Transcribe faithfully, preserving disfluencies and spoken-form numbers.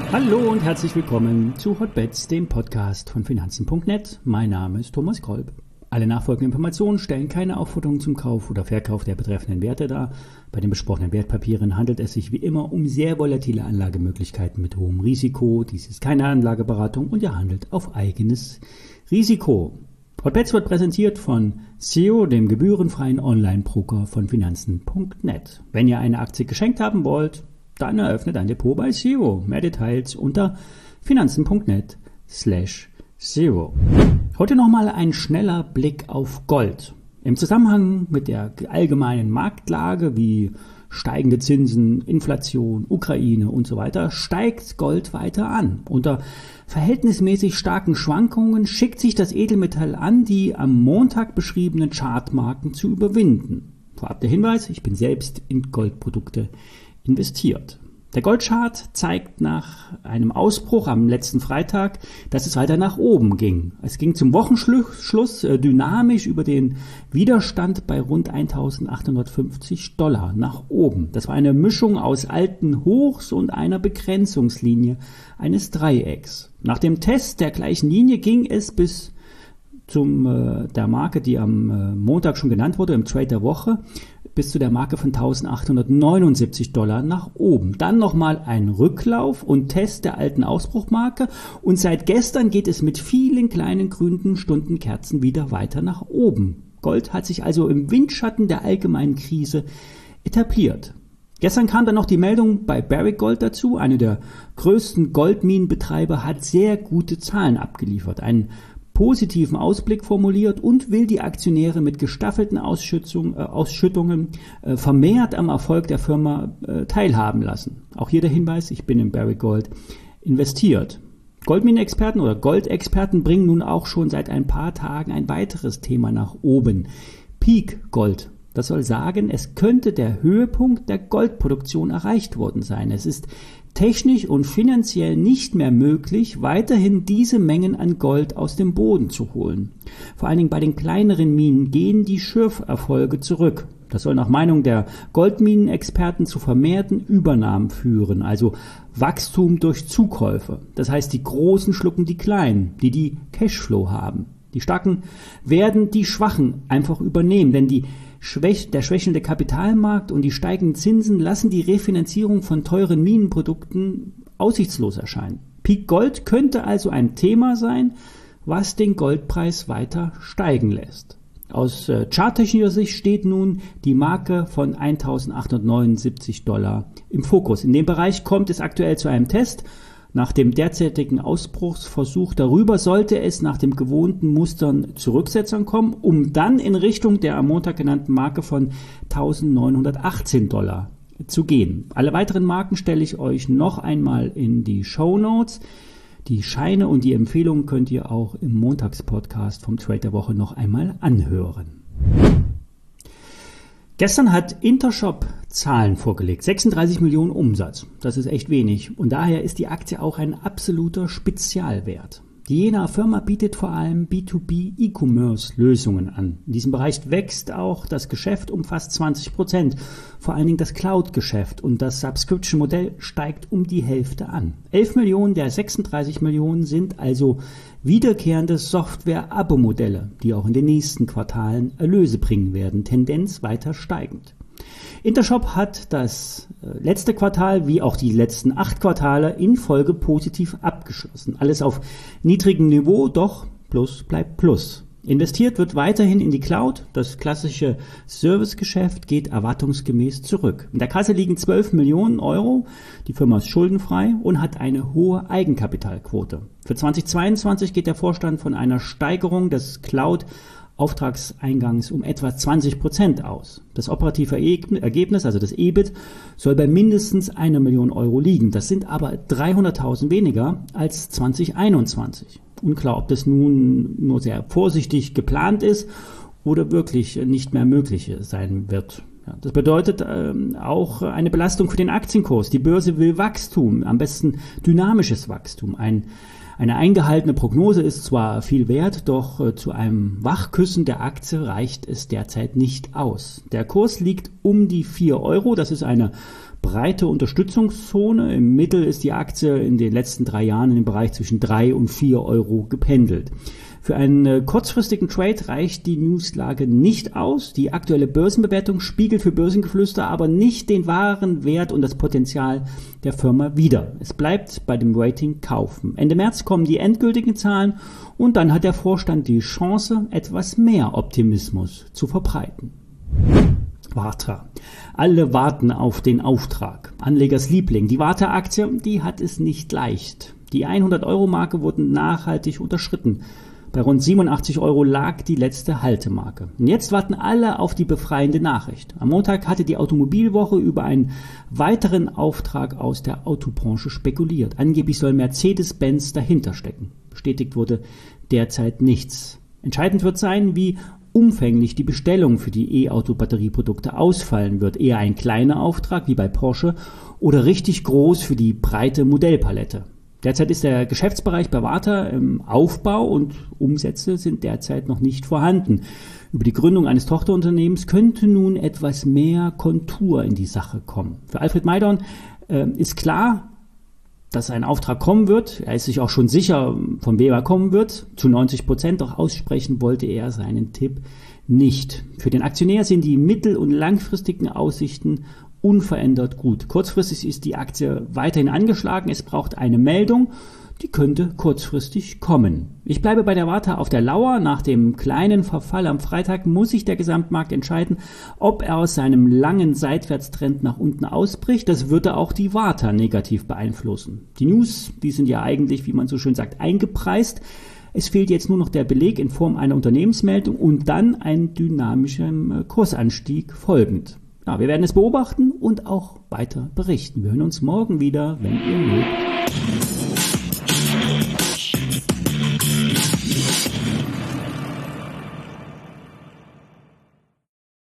Hallo und herzlich willkommen zu Hotbets, dem Podcast von Finanzen Punkt net. Mein Name ist Thomas Kolb. Alle nachfolgenden Informationen stellen keine Aufforderung zum Kauf oder Verkauf der betreffenden Werte dar. Bei den besprochenen Wertpapieren handelt es sich wie immer um sehr volatile Anlagemöglichkeiten mit hohem Risiko. Dies ist keine Anlageberatung und ihr handelt auf eigenes Risiko. Hotbets wird präsentiert von S E O, dem gebührenfreien Online-Broker von Finanzen Punkt net. Wenn ihr eine Aktie geschenkt haben wollt, dann eröffnet ein Depot bei S E O. Mehr Details unter Finanzen Punkt net slash S E O. Heute nochmal ein schneller Blick auf Gold. Im Zusammenhang mit der allgemeinen Marktlage wie steigende Zinsen, Inflation, Ukraine und so weiter, steigt Gold weiter an. Unter verhältnismäßig starken Schwankungen schickt sich das Edelmetall an, die am Montag beschriebenen Chartmarken zu überwinden. Vorab der Hinweis, ich bin selbst in Goldprodukte investiert. Der Goldchart zeigt nach einem Ausbruch am letzten Freitag, dass es weiter nach oben ging. Es ging zum Wochenschluss dynamisch über den Widerstand bei rund eintausendachthundertfünfzig Dollar nach oben. Das war eine Mischung aus alten Hochs und einer Begrenzungslinie eines Dreiecks. Nach dem Test der gleichen Linie ging es bis zum äh, der Marke, die am äh, Montag schon genannt wurde, im Trade der Woche, bis zu der Marke von eintausendachthundertneunundsiebzig Dollar nach oben. Dann nochmal ein Rücklauf und Test der alten Ausbruchmarke und seit gestern geht es mit vielen kleinen grünen Stundenkerzen wieder weiter nach oben. Gold hat sich also im Windschatten der allgemeinen Krise etabliert. Gestern kam dann noch die Meldung bei Barrick Gold dazu. Eine der größten Goldminenbetreiber hat sehr gute Zahlen abgeliefert. Ein positiven Ausblick formuliert und will die Aktionäre mit gestaffelten Ausschüttungen, äh, Ausschüttungen äh, vermehrt am Erfolg der Firma äh, teilhaben lassen. Auch hier der Hinweis, ich bin in Barrick Gold investiert. Goldminenexperten oder Goldexperten bringen nun auch schon seit ein paar Tagen ein weiteres Thema nach oben. Peak Gold. Das soll sagen, es könnte der Höhepunkt der Goldproduktion erreicht worden sein. Es ist technisch und finanziell nicht mehr möglich, weiterhin diese Mengen an Gold aus dem Boden zu holen. Vor allen Dingen bei den kleineren Minen gehen die Schürferfolge zurück. Das soll nach Meinung der Goldminenexperten zu vermehrten Übernahmen führen, also Wachstum durch Zukäufe. Das heißt, die Großen schlucken die Kleinen, die die Cashflow haben. Die Starken werden die Schwachen einfach übernehmen, denn die Schwäch, der schwächelnde Kapitalmarkt und die steigenden Zinsen lassen die Refinanzierung von teuren Minenprodukten aussichtslos erscheinen. Peak Gold könnte also ein Thema sein, was den Goldpreis weiter steigen lässt. Aus äh, charttechnischer Sicht steht nun die Marke von eintausendachthundertneunundsiebzig Dollar im Fokus. In dem Bereich kommt es aktuell zu einem Test. Nach dem derzeitigen Ausbruchsversuch darüber sollte es nach dem gewohnten Mustern Zurücksetzern kommen, um dann in Richtung der am Montag genannten Marke von eintausendneunhundertachtzehn Dollar zu gehen. Alle weiteren Marken stelle ich euch noch einmal in die Shownotes. Die Scheine und die Empfehlungen könnt ihr auch im Montagspodcast vom Trade der Woche noch einmal anhören. Gestern hat Intershop Zahlen vorgelegt, sechsunddreißig Millionen Umsatz, das ist echt wenig und daher ist die Aktie auch ein absoluter Spezialwert. Die Jenaer Firma bietet vor allem B zwei B E-Commerce-Lösungen an. In diesem Bereich wächst auch das Geschäft um fast zwanzig Prozent, vor allen Dingen das Cloud-Geschäft und das Subscription-Modell steigt um die Hälfte an. elf Millionen der sechsunddreißig Millionen sind also wiederkehrende Software-Abo-Modelle, die auch in den nächsten Quartalen Erlöse bringen werden, Tendenz weiter steigend. Intershop hat das letzte Quartal wie auch die letzten acht Quartale in Folge positiv abgeschlossen. Alles auf niedrigem Niveau, doch Plus bleibt Plus. Investiert wird weiterhin in die Cloud. Das klassische Servicegeschäft geht erwartungsgemäß zurück. In der Kasse liegen zwölf Millionen Euro. Die Firma ist schuldenfrei und hat eine hohe Eigenkapitalquote. Für zweitausendzweiundzwanzig geht der Vorstand von einer Steigerung des Cloud Auftragseingangs um etwa zwanzig Prozent aus. Das operative Ergebnis, also das E B I T, soll bei mindestens einer Million Euro liegen. Das sind aber dreihunderttausend weniger als zweitausendeinundzwanzig. Unklar, ob das nun nur sehr vorsichtig geplant ist oder wirklich nicht mehr möglich sein wird. Ja, das bedeutet ähm, auch eine Belastung für den Aktienkurs. Die Börse will Wachstum, am besten dynamisches Wachstum. Ein Eine eingehaltene Prognose ist zwar viel wert, doch äh, zu einem Wachküssen der Aktie reicht es derzeit nicht aus. Der Kurs liegt um die vier Euro, das ist eine breite Unterstützungszone. Im Mittel ist die Aktie in den letzten drei Jahren in dem Bereich zwischen drei und vier Euro gependelt. Für einen äh, kurzfristigen Trade reicht die Newslage nicht aus. Die aktuelle Börsenbewertung spiegelt für Börsengeflüster aber nicht den wahren Wert und das Potenzial der Firma wider. Es bleibt bei dem Rating kaufen. Ende März kommen die endgültigen Zahlen und dann hat der Vorstand die Chance, etwas mehr Optimismus zu verbreiten. Warta. Alle warten auf den Auftrag. Anlegers Liebling. Die Warta-Aktie, die hat es nicht leicht. Die hundert-Euro-Marke wurde nachhaltig unterschritten. Bei rund siebenundachtzig Euro lag die letzte Haltemarke. Und jetzt warten alle auf die befreiende Nachricht. Am Montag hatte die Automobilwoche über einen weiteren Auftrag aus der Autobranche spekuliert. Angeblich soll Mercedes-Benz dahinter stecken. Bestätigt wurde derzeit nichts. Entscheidend wird sein, wie umfänglich die Bestellung für die E-Auto-Batterieprodukte ausfallen wird. Eher ein kleiner Auftrag wie bei Porsche oder richtig groß für die breite Modellpalette. Derzeit ist der Geschäftsbereich bei Warta im Aufbau und Umsätze sind derzeit noch nicht vorhanden. Über die Gründung eines Tochterunternehmens könnte nun etwas mehr Kontur in die Sache kommen. Für Alfred Maidorn äh, ist klar, dass ein Auftrag kommen wird. Er ist sich auch schon sicher, von wem er kommen wird. Zu neunzig Prozent, doch aussprechen wollte er seinen Tipp nicht. Für den Aktionär sind die mittel- und langfristigen Aussichten unverändert gut. Kurzfristig ist die Aktie weiterhin angeschlagen. Es braucht eine Meldung, die könnte kurzfristig kommen. Ich bleibe bei der Warta auf der Lauer. Nach dem kleinen Verfall am Freitag muss sich der Gesamtmarkt entscheiden, ob er aus seinem langen Seitwärtstrend nach unten ausbricht. Das würde auch die Warta negativ beeinflussen. Die News, die sind ja eigentlich, wie man so schön sagt, eingepreist. Es fehlt jetzt nur noch der Beleg in Form einer Unternehmensmeldung und dann ein dynamischer Kursanstieg folgend. Ja, wir werden es beobachten und auch weiter berichten. Wir hören uns morgen wieder, wenn ihr mögt.